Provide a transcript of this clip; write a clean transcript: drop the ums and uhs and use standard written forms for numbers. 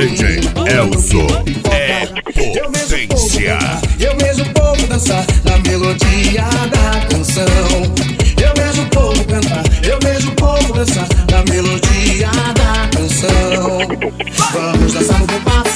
DJ Elson é potência. Eu vejo o povo dançar na melodia da canção. Eu vejo o povo cantar, eu vejo o povo dançar na melodia da canção. Vamos dançar no compasso.